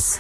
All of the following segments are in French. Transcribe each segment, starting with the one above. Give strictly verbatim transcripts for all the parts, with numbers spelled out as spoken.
Plus.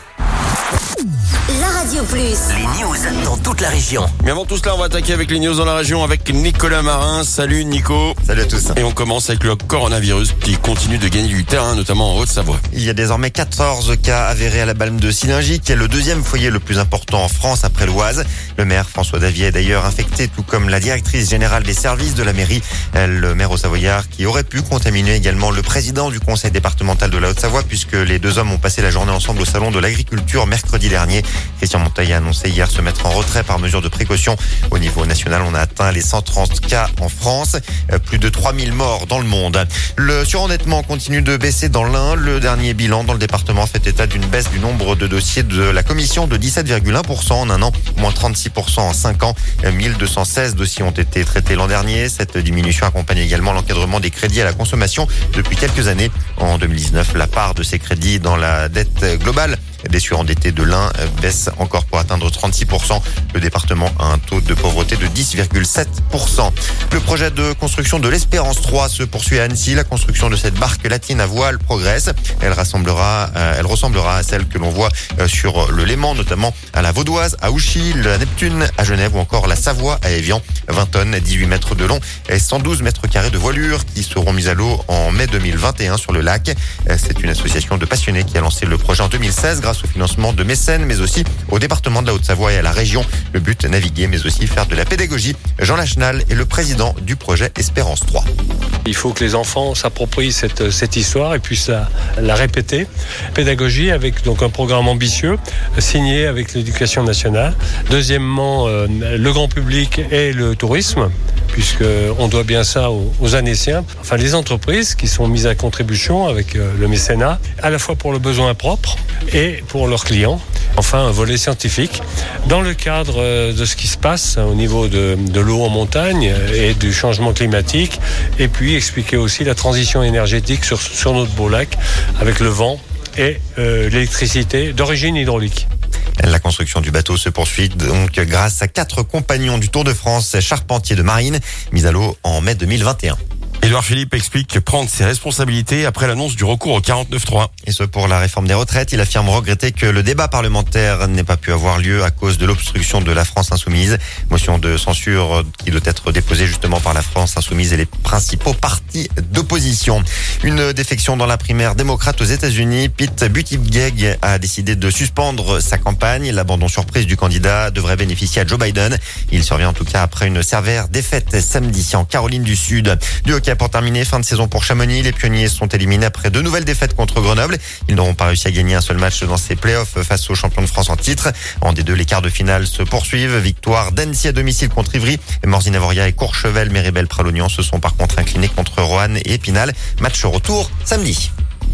La Radio Plus. Les news dans toute la région. Mais avant tout cela, on va attaquer avec les news dans la région avec Nicolas Marin. Salut Nico. Salut à tous. Et on commence avec le coronavirus qui continue de gagner du terrain, notamment en Haute-Savoie. Il y a désormais quatorze cas avérés à la Balme de Sillingy, qui est le deuxième foyer le plus important en France après l'Oise. Le maire François Davier est d'ailleurs infecté, tout comme la directrice générale des services de la mairie, le maire haut-savoyard, qui aurait pu contaminer également le président du conseil départemental de la Haute-Savoie, puisque les deux hommes ont passé la journée ensemble au salon de l'agriculture mercredi dernier. Christian Monteil a annoncé hier se mettre en retrait par mesure de précaution. Au niveau national, on a atteint les cent trente cas en France, plus de trois mille morts dans le monde. Le surendettement continue de baisser dans l'Ain. Le dernier bilan dans le département fait état d'une baisse du nombre de dossiers de la commission de dix-sept virgule un pour cent en un an, moins trente-six pour cent en cinq ans. mille deux cent seize dossiers ont été traités l'an dernier. Cette diminution accompagne également l'encadrement des crédits à la consommation depuis quelques années. En deux mille dix-neuf, la part de ces crédits dans la dette globale des surendettés de l'Ain baisse encore pour atteindre trente-six pour cent. Le département a un taux de pauvreté de dix virgule sept pour cent. Le projet de construction de l'Espérance trois se poursuit à Annecy. La construction de cette barque latine à voile progresse. Elle rassemblera, euh, elle ressemblera à celle que l'on voit euh, sur le Léman, notamment à la Vaudoise, à Ouchy, la Neptune, à Genève ou encore la Savoie à Évian. vingt tonnes, dix-huit mètres de long et cent douze mètres carrés de voilure qui seront mises à l'eau en mai deux mille vingt et un sur le lac. C'est une association de passionnés qui a lancé le projet en deux mille seize grâce au financement de mécènes, mais aussi au département de la Haute-Savoie et à la région. Le but, naviguer, mais aussi faire de la pédagogie. Jean Lachenal est le président du projet Espérance trois. Il faut que les enfants s'approprient cette, cette histoire et puissent la, la répéter. Pédagogie avec donc un programme ambitieux signé avec l'Éducation nationale. Deuxièmement, euh, le grand public et le tourisme, puisqu'on doit bien ça aux, aux Annéciens. Enfin, les entreprises qui sont mises à contribution avec euh, le mécénat, à la fois pour le besoin propre et pour leurs clients. Enfin, un volet scientifique dans le cadre euh, de ce qui se passe au niveau de, de l'eau en montagne et du changement climatique, et puis expliquer aussi la transition énergétique sur, sur notre beau lac avec le vent et euh, l'électricité d'origine hydraulique. La construction du bateau se poursuit donc grâce à quatre compagnons du Tour de France charpentiers de marine mis à l'eau en mai deux mille vingt et un. Édouard Philippe explique prendre ses responsabilités après l'annonce du recours au quarante-neuf trois. Et ce pour la réforme des retraites. Il affirme regretter que le débat parlementaire n'ait pas pu avoir lieu à cause de l'obstruction de la France insoumise. Motion de censure qui doit être déposée justement par la France insoumise et les principaux partis d'opposition. Une défection dans la primaire démocrate aux États-Unis. Pete Buttigieg a décidé de suspendre sa campagne. L'abandon surprise du candidat devrait bénéficier à Joe Biden. Il survient en tout cas après une sévère défaite samedi en Caroline du Sud. Du hockey pour terminer, fin de saison pour Chamonix. Les pionniers sont éliminés après deux nouvelles défaites contre Grenoble. Ils n'auront pas réussi à gagner un seul match dans ces playoffs face aux champions de France en titre. En D deux, les quarts de finale se poursuivent. Victoire d'Annecy à domicile contre Ivry. Morzine-Avoria et Courchevel, Méribel-Pralognan se sont par contre inclinés contre Roanne et Épinal. Match retour samedi.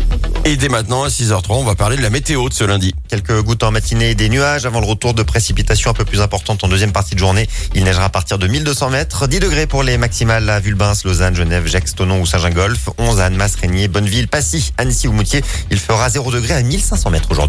Et dès maintenant, à six heures trente, on va parler de la météo de ce lundi. Quelques gouttes en matinée et des nuages avant le retour de précipitations un peu plus importantes en deuxième partie de journée. Il neigera à partir de mille deux cents mètres. dix degrés pour les maximales à Vulbins, Lausanne, Genève, Gex, Thonon ou Saint-Gingolph. onze à Annemasse, Régnier, Bonneville, Passy, Annecy ou Moutier. Il fera zéro degré à mille cinq cents mètres aujourd'hui.